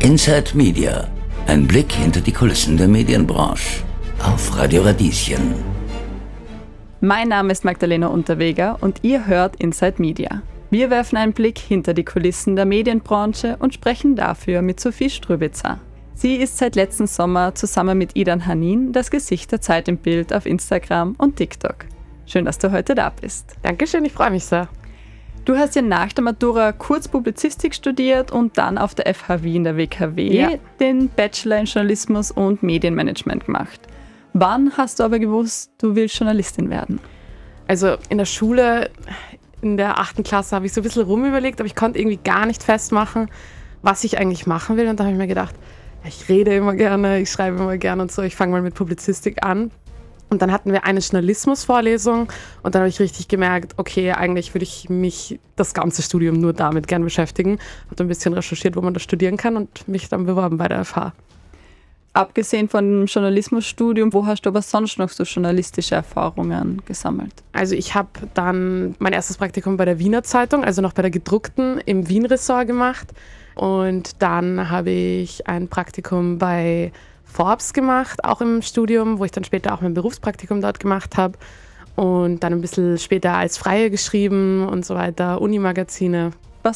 Inside Media. Ein Blick hinter die Kulissen der Medienbranche. Auf Radio Radieschen. Mein Name ist Magdalena Unterweger und ihr hört Inside Media. Wir werfen einen Blick hinter die Kulissen der Medienbranche und sprechen dafür mit Sophie Strübitzer. Sie ist seit letzten Sommer zusammen mit Idan Hanin das Gesicht der Zeit im Bild auf Instagram und TikTok. Schön, dass du heute da bist. Dankeschön, ich freue mich sehr. Du hast ja nach der Matura kurz Publizistik studiert und dann auf der FH Wien, der WKW, den Bachelor in Journalismus und Medienmanagement gemacht. Wann hast du aber gewusst, du willst Journalistin werden? Also in der Schule, in der 8. Klasse, habe ich so ein bisschen rumüberlegt, aber ich konnte irgendwie gar nicht festmachen, was ich eigentlich machen will. Und da habe ich mir gedacht, ich rede immer gerne, ich schreibe immer gerne und so, ich fange mal mit Publizistik an. Und dann hatten wir eine Journalismusvorlesung und dann habe ich richtig gemerkt, okay, eigentlich würde ich mich das ganze Studium nur damit gern beschäftigen. Habe ein bisschen recherchiert, wo man das studieren kann und mich dann beworben bei der FH. Abgesehen von dem Journalismusstudium, wo hast du aber sonst noch so journalistische Erfahrungen gesammelt? Also ich habe dann mein erstes Praktikum bei der Wiener Zeitung, also noch bei der gedruckten, im Wien-Ressort gemacht. Und dann habe ich ein Praktikum bei Forbes gemacht, auch im Studium, wo ich dann später auch mein Berufspraktikum dort gemacht habe. Und dann ein bisschen später als Freie geschrieben und so weiter, Unimagazine.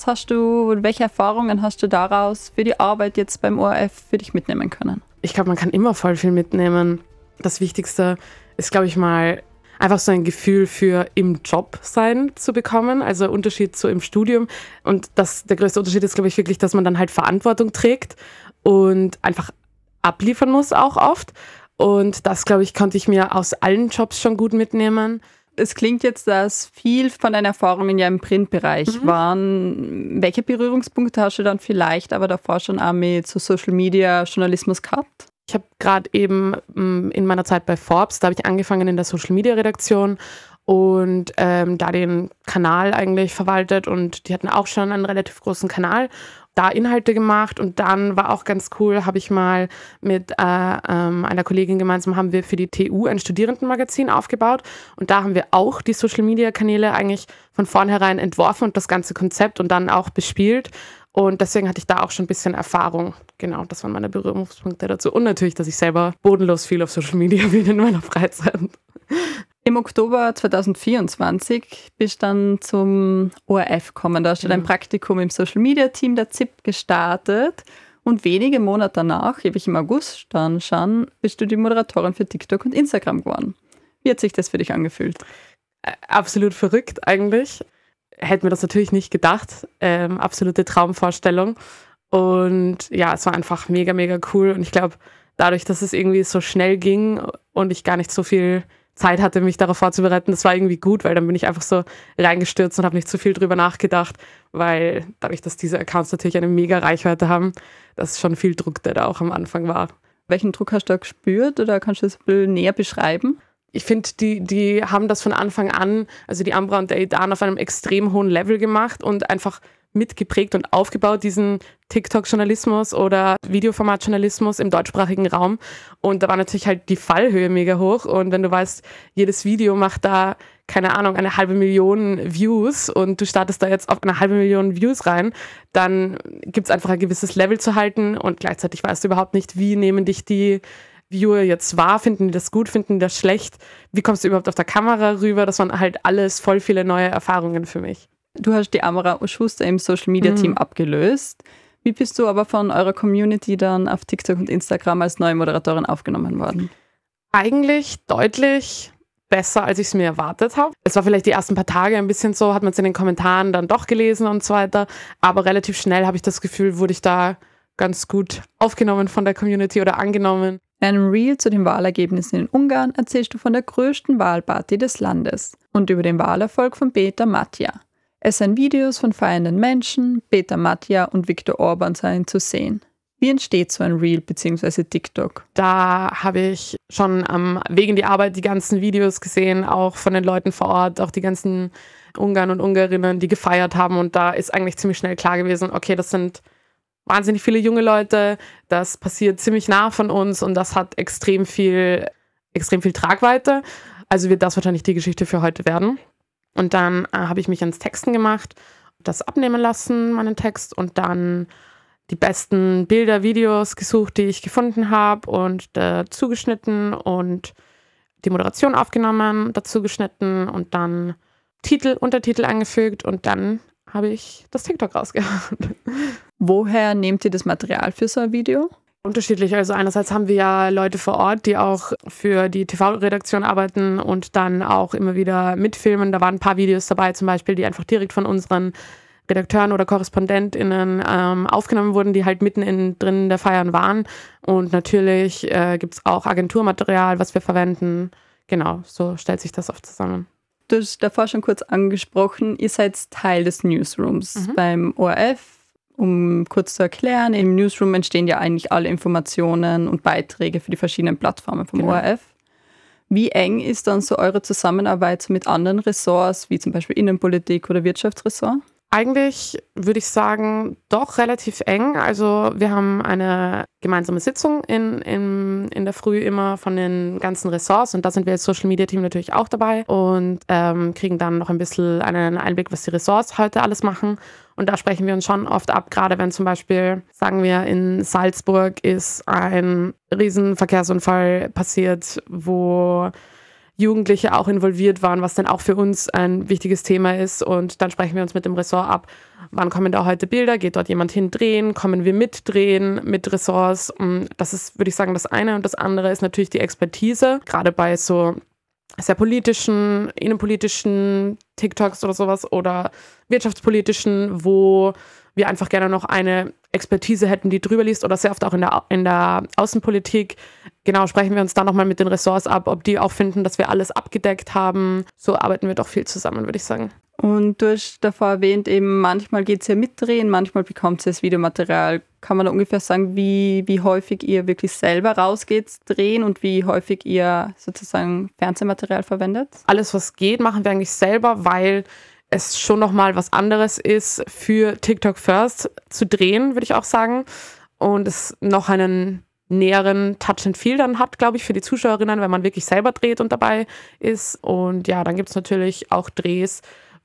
Welche Erfahrungen hast du daraus für die Arbeit jetzt beim ORF für dich mitnehmen können? Ich glaube, man kann immer voll viel mitnehmen. Das Wichtigste ist, glaube ich mal, einfach so ein Gefühl für im Job sein zu bekommen. Also Unterschied zu im Studium. Und der größte Unterschied ist, glaube ich, wirklich, dass man dann halt Verantwortung trägt und einfach abliefern muss auch oft. Und das, glaube ich, konnte ich mir aus allen Jobs schon gut mitnehmen. Es klingt jetzt, dass viel von deinen Erfahrungen ja im Printbereich waren. Welche Berührungspunkte hast du dann vielleicht aber davor schon auch mit so Social Media Journalismus gehabt? Ich habe gerade eben in meiner Zeit bei Forbes, da habe ich angefangen in der Social Media Redaktion und da den Kanal eigentlich verwaltet und die hatten auch schon einen relativ großen Kanal, da Inhalte gemacht und dann war auch ganz cool, habe ich mal mit einer Kollegin gemeinsam haben wir für die TU ein Studierendenmagazin aufgebaut und da haben wir auch die Social Media Kanäle eigentlich von vornherein entworfen und das ganze Konzept und dann auch bespielt. Und deswegen hatte ich da auch schon ein bisschen Erfahrung. Genau, das waren meine Berührungspunkte dazu. Und natürlich, dass ich selber bodenlos viel auf Social Media bin in meiner Freizeit. Im Oktober 2024 bist du dann zum ORF gekommen. Da hast du dein Praktikum im Social Media Team der ZIP gestartet. Und wenige Monate danach, im August dann schon, bist du die Moderatorin für TikTok und Instagram geworden. Wie hat sich das für dich angefühlt? Absolut verrückt eigentlich. Hätte mir das natürlich nicht gedacht. Absolute Traumvorstellung. Und ja, es war einfach mega, mega cool. Und ich glaube, dadurch, dass es irgendwie so schnell ging und ich gar nicht so viel Zeit hatte, mich darauf vorzubereiten, das war irgendwie gut, weil dann bin ich einfach so reingestürzt und habe nicht zu viel drüber nachgedacht, weil dadurch, dass diese Accounts natürlich eine mega Reichweite haben, das ist schon viel Druck, der da auch am Anfang war. Welchen Druck hast du da gespürt oder kannst du das ein bisschen näher beschreiben? Ich finde, die haben das von Anfang an, also die Ambra und der Idan, auf einem extrem hohen Level gemacht und einfach mitgeprägt und aufgebaut, diesen TikTok-Journalismus oder Videoformat-Journalismus im deutschsprachigen Raum. Und da war natürlich halt die Fallhöhe mega hoch. Und wenn du weißt, jedes Video macht da, keine Ahnung, 500.000 Views und du startest da jetzt auf 500.000 Views rein, dann gibt es einfach ein gewisses Level zu halten und gleichzeitig weißt du überhaupt nicht, wie nehmen dich die Viewer jetzt wahr, finden die das gut, finden die das schlecht, wie kommst du überhaupt auf der Kamera rüber, das waren halt alles voll viele neue Erfahrungen für mich. Du hast die Amara Schuster im Social Media Team abgelöst. Wie bist du aber von eurer Community dann auf TikTok und Instagram als neue Moderatorin aufgenommen worden? Eigentlich deutlich besser, als ich es mir erwartet habe. Es war vielleicht die ersten paar Tage ein bisschen so, hat man es in den Kommentaren dann doch gelesen und so weiter, aber relativ schnell habe ich das Gefühl, wurde ich da ganz gut aufgenommen von der Community oder angenommen. In einem Reel zu den Wahlergebnissen in Ungarn erzählst du von der größten Wahlparty des Landes und über den Wahlerfolg von Peter Matja. Es sind Videos von feiernden Menschen, Peter Matja und Viktor Orban seien zu sehen. Wie entsteht so ein Reel bzw. TikTok? Da habe ich schon am Weg in die Arbeit die ganzen Videos gesehen, auch von den Leuten vor Ort, auch die ganzen Ungarn und Ungarinnen, die gefeiert haben. Und da ist eigentlich ziemlich schnell klar gewesen, okay, das sind wahnsinnig viele junge Leute, das passiert ziemlich nah von uns und das hat extrem viel Tragweite. Also wird das wahrscheinlich die Geschichte für heute werden. Und dann habe ich mich ans Texten gemacht, das abnehmen lassen, meinen Text, und dann die besten Bilder, Videos gesucht, die ich gefunden habe und dazu geschnitten und die Moderation aufgenommen, dazu geschnitten und dann Untertitel angefügt und dann habe ich das TikTok rausgehauen. Woher nehmt ihr das Material für so ein Video? Unterschiedlich. Also einerseits haben wir ja Leute vor Ort, die auch für die TV-Redaktion arbeiten und dann auch immer wieder mitfilmen. Da waren ein paar Videos dabei zum Beispiel, die einfach direkt von unseren Redakteuren oder KorrespondentInnen aufgenommen wurden, die halt mitten drin der Feiern waren. Und natürlich gibt es auch Agenturmaterial, was wir verwenden. Genau, so stellt sich das oft zusammen. Du hast davor schon kurz angesprochen, ihr seid Teil des Newsrooms beim ORF. Um kurz zu erklären, im Newsroom entstehen ja eigentlich alle Informationen und Beiträge für die verschiedenen Plattformen vom ORF. Wie eng ist dann so eure Zusammenarbeit mit anderen Ressorts, wie zum Beispiel Innenpolitik oder Wirtschaftsressort? Eigentlich würde ich sagen, doch relativ eng. Also wir haben eine gemeinsame Sitzung in der Früh immer von den ganzen Ressorts und da sind wir als Social Media Team natürlich auch dabei und kriegen dann noch ein bisschen einen Einblick, was die Ressorts heute alles machen. Und da sprechen wir uns schon oft ab, gerade wenn zum Beispiel, sagen wir, in Salzburg ist ein Riesenverkehrsunfall passiert, wo Jugendliche auch involviert waren, was dann auch für uns ein wichtiges Thema ist. Und dann sprechen wir uns mit dem Ressort ab, wann kommen da heute Bilder, geht dort jemand hindrehen, kommen wir mitdrehen mit Ressorts. Das ist, würde ich sagen, das eine. Und das andere ist natürlich die Expertise, gerade bei so sehr politischen, innenpolitischen TikToks oder sowas oder wirtschaftspolitischen, wo wir einfach gerne noch eine Expertise hätten, die drüber liest oder sehr oft auch in der Außenpolitik. Genau, sprechen wir uns dann nochmal mit den Ressorts ab, ob die auch finden, dass wir alles abgedeckt haben. So arbeiten wir doch viel zusammen, würde ich sagen. Und du hast davor erwähnt, eben manchmal geht es ja mitdrehen, manchmal bekommt es das Videomaterial. Kann man da ungefähr sagen, wie häufig ihr wirklich selber rausgeht, drehen und wie häufig ihr sozusagen Fernsehmaterial verwendet? Alles, was geht, machen wir eigentlich selber, weil es schon nochmal was anderes ist, für TikTok First zu drehen, würde ich auch sagen. Und es noch einen näheren Touch and Feel dann hat, glaube ich, für die Zuschauerinnen, wenn man wirklich selber dreht und dabei ist. Und ja, dann gibt es natürlich auch Drehs,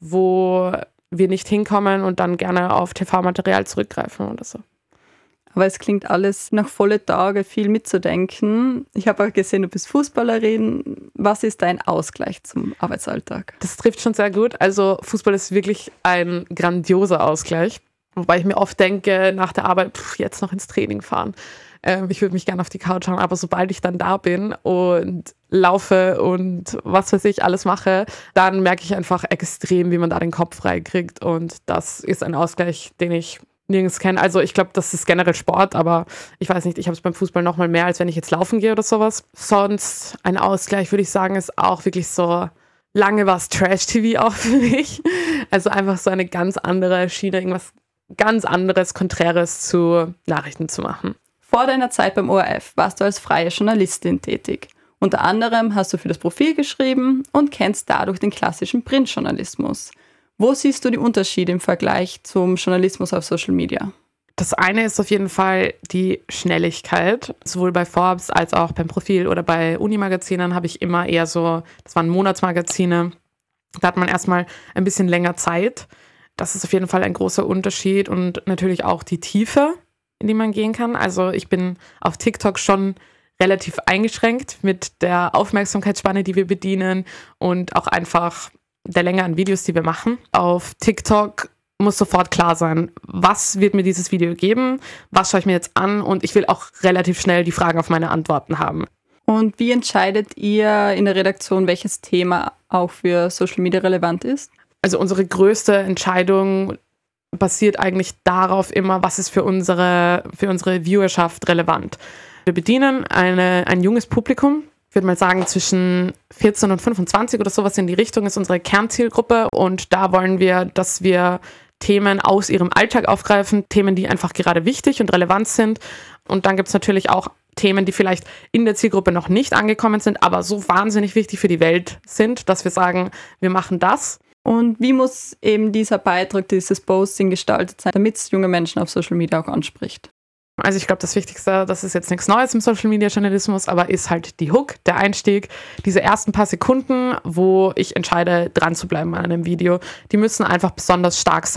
wo wir nicht hinkommen und dann gerne auf TV-Material zurückgreifen oder so. Aber es klingt alles nach volle Tage, viel mitzudenken. Ich habe auch gesehen, du bist Fußballerin. Was ist dein Ausgleich zum Arbeitsalltag? Das trifft schon sehr gut. Also Fußball ist wirklich ein grandioser Ausgleich. Wobei ich mir oft denke, nach der Arbeit, jetzt noch ins Training fahren. Ich würde mich gerne auf die Couch hauen, aber sobald ich dann da bin und laufe und was weiß ich alles mache, dann merke ich einfach extrem, wie man da den Kopf frei kriegt. Und das ist ein Ausgleich, den ich nirgends kenne. Also ich glaube, das ist generell Sport, aber ich weiß nicht, ich habe es beim Fußball noch mal mehr, als wenn ich jetzt laufen gehe oder sowas. Sonst ein Ausgleich, würde ich sagen, ist auch wirklich so, lange war es Trash-TV auch für mich. Also einfach so eine ganz andere Schiene, irgendwas ganz anderes, Konträres zu Nachrichten zu machen. Vor deiner Zeit beim ORF warst du als freie Journalistin tätig. Unter anderem hast du für das Profil geschrieben und kennst dadurch den klassischen Printjournalismus. Wo siehst du die Unterschiede im Vergleich zum Journalismus auf Social Media? Das eine ist auf jeden Fall die Schnelligkeit. Sowohl bei Forbes als auch beim Profil oder bei Unimagazinen habe ich immer eher so, das waren Monatsmagazine, da hat man erstmal ein bisschen länger Zeit. Das ist auf jeden Fall ein großer Unterschied und natürlich auch die Tiefe, in die man gehen kann. Also ich bin auf TikTok schon relativ eingeschränkt mit der Aufmerksamkeitsspanne, die wir bedienen und auch einfach der Länge an Videos, die wir machen. Auf TikTok muss sofort klar sein, was wird mir dieses Video geben, was schaue ich mir jetzt an und ich will auch relativ schnell die Fragen auf meine Antworten haben. Und wie entscheidet ihr in der Redaktion, welches Thema auch für Social Media relevant ist? Also unsere größte Entscheidung basiert eigentlich darauf immer, was ist für unsere Viewerschaft relevant. Wir bedienen ein junges Publikum. Ich würde mal sagen, zwischen 14 und 25 oder sowas in die Richtung ist unsere Kernzielgruppe. Und da wollen wir, dass wir Themen aus ihrem Alltag aufgreifen, Themen, die einfach gerade wichtig und relevant sind. Und dann gibt es natürlich auch Themen, die vielleicht in der Zielgruppe noch nicht angekommen sind, aber so wahnsinnig wichtig für die Welt sind, dass wir sagen, wir machen das. Und wie muss eben dieser Beitrag, dieses Posting gestaltet sein, damit es junge Menschen auf Social Media auch anspricht? Also ich glaube, das Wichtigste, das ist jetzt nichts Neues im Social-Media-Journalismus, aber ist halt die Hook, der Einstieg, diese ersten paar Sekunden, wo ich entscheide, dran zu bleiben an einem Video, die müssen einfach besonders stark sein.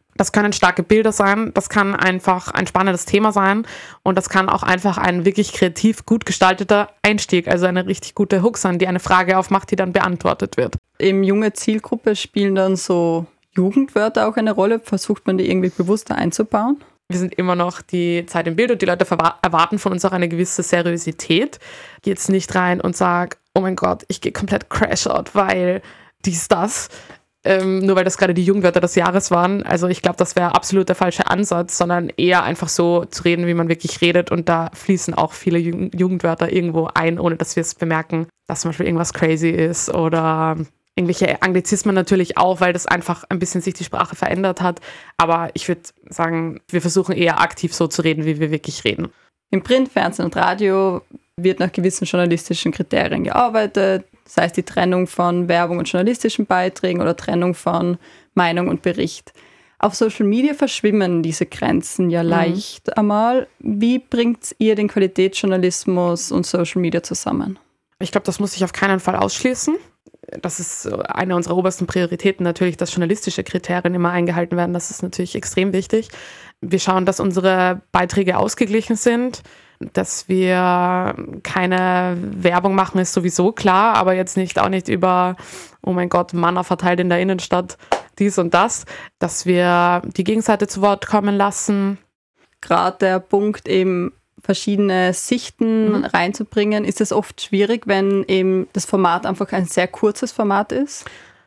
Das können starke Bilder sein, das kann einfach ein spannendes Thema sein und das kann auch einfach ein wirklich kreativ gut gestalteter Einstieg, also eine richtig gute Hook sein, die eine Frage aufmacht, die dann beantwortet wird. Im junge Zielgruppe spielen dann so Jugendwörter auch eine Rolle? Versucht man die irgendwie bewusster einzubauen? Wir sind immer noch die Zeit im Bild und die Leute erwarten von uns auch eine gewisse Seriosität. Ich gehe jetzt nicht rein und sage, oh mein Gott, ich gehe komplett Crash-Out, weil das. Nur weil das gerade die Jugendwörter des Jahres waren. Also ich glaube, das wäre absolut der falsche Ansatz, sondern eher einfach so zu reden, wie man wirklich redet. Und da fließen auch viele Jugendwörter irgendwo ein, ohne dass wir es bemerken, dass zum Beispiel irgendwas crazy ist oder irgendwelche Anglizismen natürlich auch, weil das einfach ein bisschen sich die Sprache verändert hat. Aber ich würde sagen, wir versuchen eher aktiv so zu reden, wie wir wirklich reden. Im Print, Fernsehen und Radio wird nach gewissen journalistischen Kriterien gearbeitet. Das heißt, die Trennung von Werbung und journalistischen Beiträgen oder Trennung von Meinung und Bericht. Auf Social Media verschwimmen diese Grenzen ja leicht einmal. Wie bringt ihr den Qualitätsjournalismus und Social Media zusammen? Ich glaube, das muss sich auf keinen Fall ausschließen. Das ist eine unserer obersten Prioritäten natürlich, dass journalistische Kriterien immer eingehalten werden. Das ist natürlich extrem wichtig. Wir schauen, dass unsere Beiträge ausgeglichen sind. Dass wir keine Werbung machen, ist sowieso klar, aber jetzt auch nicht über, oh mein Gott, Manna verteilt in der Innenstadt, dies und das. Dass wir die Gegenseite zu Wort kommen lassen. Gerade der Punkt, eben verschiedene Sichten reinzubringen, ist es oft schwierig, wenn eben das Format einfach ein sehr kurzes Format ist?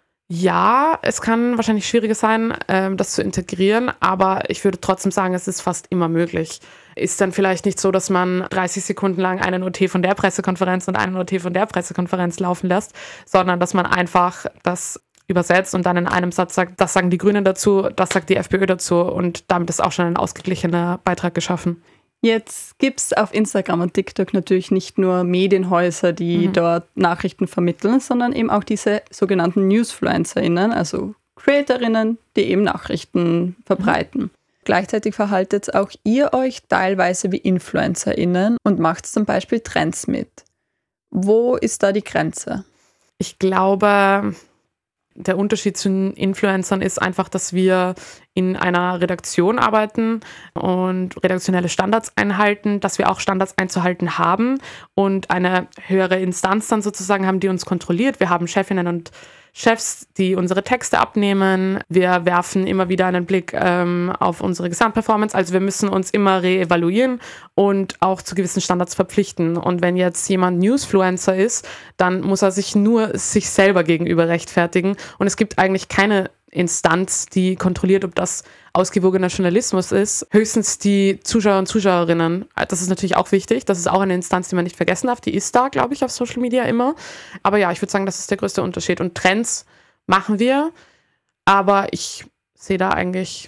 Ja, es kann wahrscheinlich schwieriger sein, das zu integrieren, aber ich würde trotzdem sagen, es ist fast immer möglich. Ist dann vielleicht nicht so, dass man 30 Sekunden lang einen OT von der Pressekonferenz und einen OT von der Pressekonferenz laufen lässt, sondern dass man einfach das übersetzt und dann in einem Satz sagt, das sagen die Grünen dazu, das sagt die FPÖ dazu und damit ist auch schon ein ausgeglichener Beitrag geschaffen. Jetzt gibt es auf Instagram und TikTok natürlich nicht nur Medienhäuser, die dort Nachrichten vermitteln, sondern eben auch diese sogenannten NewsfluencerInnen, also CreatorInnen, die eben Nachrichten verbreiten. Gleichzeitig verhaltet auch ihr euch teilweise wie InfluencerInnen und macht zum Beispiel Trends mit. Wo ist da die Grenze? Ich glaube, der Unterschied zu den Influencern ist einfach, dass wir in einer Redaktion arbeiten und redaktionelle Standards einhalten, dass wir auch Standards einzuhalten haben und eine höhere Instanz dann sozusagen haben, die uns kontrolliert. Wir haben Chefinnen und Chefs, die unsere Texte abnehmen. Wir werfen immer wieder einen Blick auf unsere Gesamtperformance. Also wir müssen uns immer reevaluieren und auch zu gewissen Standards verpflichten. Und wenn jetzt jemand Newsfluencer ist, dann muss er sich nur sich selber gegenüber rechtfertigen. Und es gibt eigentlich keine Instanz, die kontrolliert, ob das ausgewogener Journalismus ist. Höchstens die Zuschauer und Zuschauerinnen. Das ist natürlich auch wichtig. Das ist auch eine Instanz, die man nicht vergessen darf. Die ist da, glaube ich, auf Social Media immer. Aber ja, ich würde sagen, das ist der größte Unterschied. Und Trends machen wir, aber ich sehe da eigentlich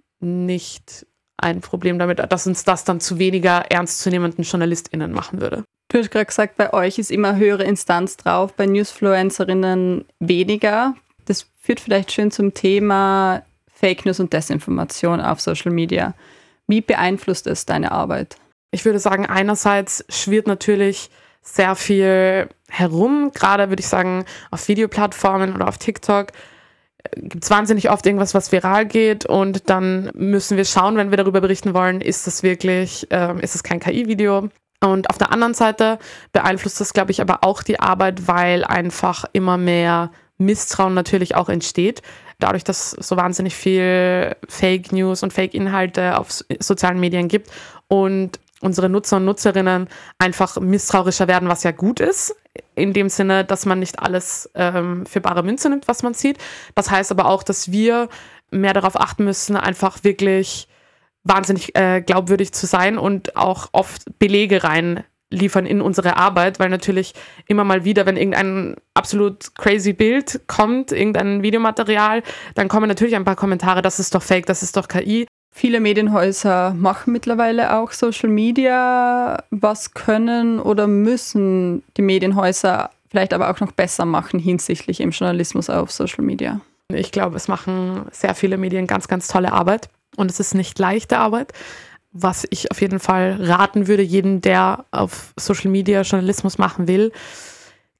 nicht ein Problem damit, dass uns das dann zu weniger ernstzunehmenden JournalistInnen machen würde. Du hast gerade gesagt, bei euch ist immer höhere Instanz drauf, bei Newsfluencerinnen weniger. Das führt vielleicht schön zum Thema Fake News und Desinformation auf Social Media. Wie beeinflusst es deine Arbeit? Ich würde sagen, einerseits schwirrt natürlich sehr viel herum. Gerade würde ich sagen, auf Videoplattformen oder auf TikTok gibt es wahnsinnig oft irgendwas, was viral geht und dann müssen wir schauen, wenn wir darüber berichten wollen, ist das wirklich, ist es kein KI-Video? Und auf der anderen Seite beeinflusst das, glaube ich, aber auch die Arbeit, weil einfach immer mehr Misstrauen natürlich auch entsteht. Dadurch, dass es so wahnsinnig viel Fake News und Fake-Inhalte auf sozialen Medien gibt und unsere Nutzer und Nutzerinnen einfach misstrauischer werden, was ja gut ist, in dem Sinne, dass man nicht alles für bare Münze nimmt, was man sieht. Das heißt aber auch, dass wir mehr darauf achten müssen, einfach wirklich wahnsinnig glaubwürdig zu sein und auch oft Belege reinliefern in unsere Arbeit, weil natürlich immer mal wieder, wenn irgendein absolut crazy Bild kommt, irgendein Videomaterial, dann kommen natürlich ein paar Kommentare, das ist doch Fake, das ist doch KI. Viele Medienhäuser machen mittlerweile auch Social Media. Was können oder müssen die Medienhäuser vielleicht aber auch noch besser machen hinsichtlich im Journalismus auf Social Media? Ich glaube, es machen sehr viele Medien ganz, ganz tolle Arbeit und es ist nicht leichte Arbeit. Was ich auf jeden Fall raten würde, jedem, der auf Social Media Journalismus machen will,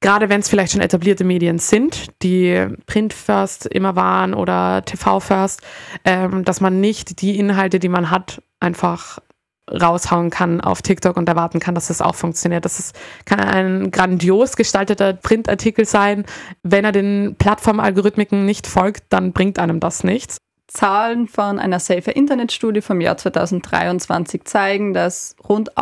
Gerade wenn es vielleicht schon etablierte Medien sind, die Print first immer waren oder TV first, dass man nicht die Inhalte, die man hat, einfach raushauen kann auf TikTok und erwarten kann, dass das auch funktioniert. Kann ein grandios gestalteter Printartikel sein. Wenn er den Plattformalgorithmiken nicht folgt, dann bringt einem das nichts. Zahlen von einer Safer Internet-Studie vom Jahr 2023 zeigen, dass rund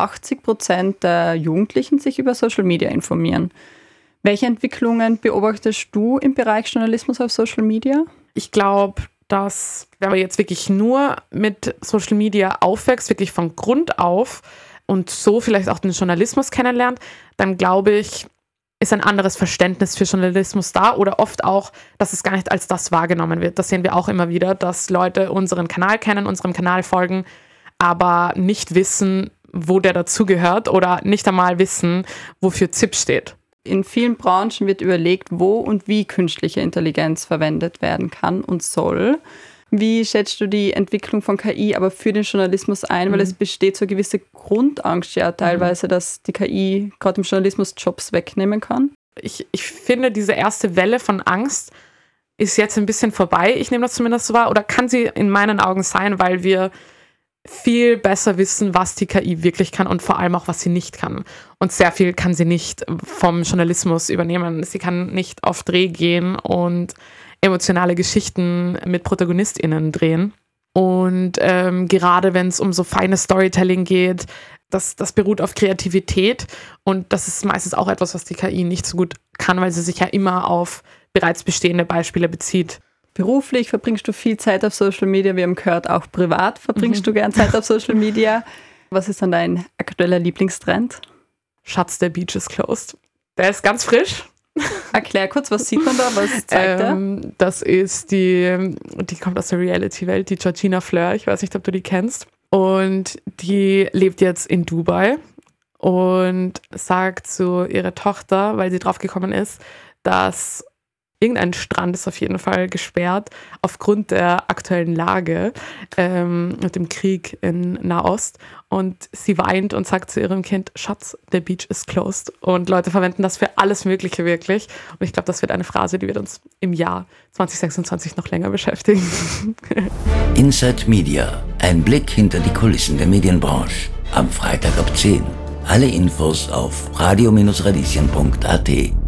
80% der Jugendlichen sich über Social Media informieren. Welche Entwicklungen beobachtest du im Bereich Journalismus auf Social Media? Ich glaube, dass wenn man jetzt wirklich nur mit Social Media aufwächst, wirklich von Grund auf und so vielleicht auch den Journalismus kennenlernt, dann glaube ich, ist ein anderes Verständnis für Journalismus da oder oft auch, dass es gar nicht als das wahrgenommen wird. Das sehen wir auch immer wieder, dass Leute unseren Kanal kennen, unserem Kanal folgen, aber nicht wissen, wo der dazugehört oder nicht einmal wissen, wofür ZIP steht. In vielen Branchen wird überlegt, wo und wie künstliche Intelligenz verwendet werden kann und soll. Wie schätzt du die Entwicklung von KI aber für den Journalismus ein? Weil es besteht so eine gewisse Grundangst ja teilweise, dass die KI gerade im Journalismus Jobs wegnehmen kann. Ich finde, diese erste Welle von Angst ist jetzt ein bisschen vorbei. Ich nehme das zumindest so wahr. Oder kann sie in meinen Augen sein, weil wir viel besser wissen, was die KI wirklich kann und vor allem auch, was sie nicht kann. Und sehr viel kann sie nicht vom Journalismus übernehmen. Sie kann nicht auf Dreh gehen und emotionale Geschichten mit ProtagonistInnen drehen. Und gerade wenn es um so feines Storytelling geht, das beruht auf Kreativität und das ist meistens auch etwas, was die KI nicht so gut kann, weil sie sich ja immer auf bereits bestehende Beispiele bezieht. Beruflich verbringst du viel Zeit auf Social Media, wir haben gehört, auch privat verbringst du gern Zeit auf Social Media. Was ist dann dein aktueller Lieblingstrend? Schatz, der Beach is closed. Der ist ganz frisch. Erklär kurz, was sieht man da, was zeigt er? Das ist die kommt aus der Reality-Welt, die Georgina Fleur, ich weiß nicht, ob du die kennst. Und die lebt jetzt in Dubai und sagt zu ihrer Tochter, weil sie drauf gekommen ist, dass irgendein Strand ist auf jeden Fall gesperrt aufgrund der aktuellen Lage mit dem Krieg in Nahost. Und sie weint und sagt zu ihrem Kind, Schatz, the beach is closed. Und Leute verwenden das für alles Mögliche wirklich. Und ich glaube, das wird eine Phrase, die wird uns im Jahr 2026 noch länger beschäftigen. Inside Media, ein Blick hinter die Kulissen der Medienbranche. Am Freitag ab 10. Alle Infos auf radio-radieschen.at.